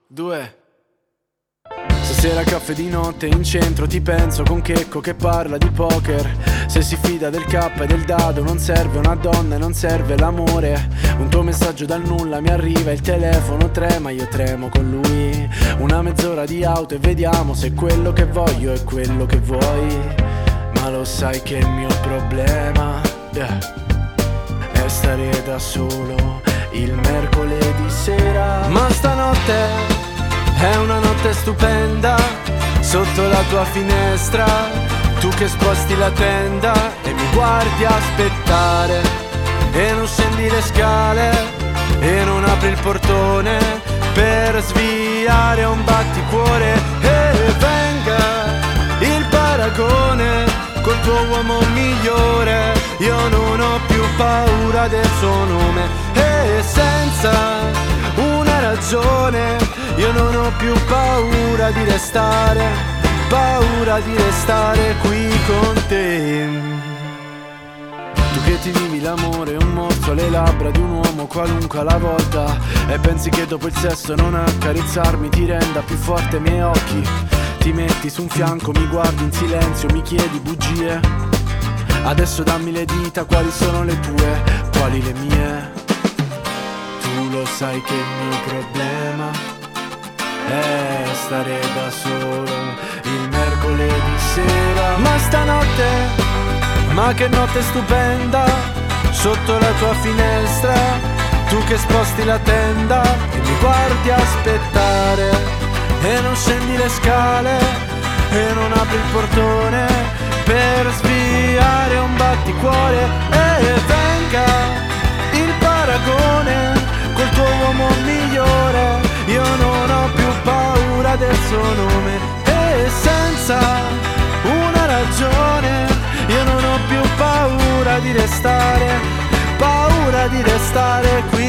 Due. Stasera caffè di notte in centro, ti penso con Checco che parla di poker. Se si fida del K e del dado, non serve una donna e non serve l'amore. Un tuo messaggio dal nulla mi arriva, il telefono trema, io tremo con lui. Una mezz'ora di auto e vediamo se quello che voglio è quello che vuoi. Ma lo sai che il mio problema è stare da solo il mercoledì sera. Ma stanotte è una notte stupenda, sotto la tua finestra, tu che sposti la tenda e mi guardi aspettare, e non scendi le scale e non apri il portone per sviare un batticuore. E venga il paragone col tuo uomo migliore, io non ho più paura del suo nome, e senza una ragione io non ho più paura di restare qui con te. Tu che ti vivi l'amore, un morso alle labbra di un uomo qualunque alla volta, e pensi che dopo il sesso non accarezzarmi ti renda più forte ai miei occhi. Ti metti su un fianco, mi guardi in silenzio, mi chiedi bugie. Adesso dammi le dita, quali sono le tue, quali le mie. Tu lo sai che il mio problema è stare da solo il mercoledì sera. Ma stanotte, ma che notte stupenda, sotto la tua finestra, tu che sposti la tenda e mi guardi aspettare, e non scendi le scale e non apri il portone per sviare un batticuore. E venga il paragone col tuo uomo migliore, io non ho più paura del suo nome, e senza una ragione io non ho più paura di restare qui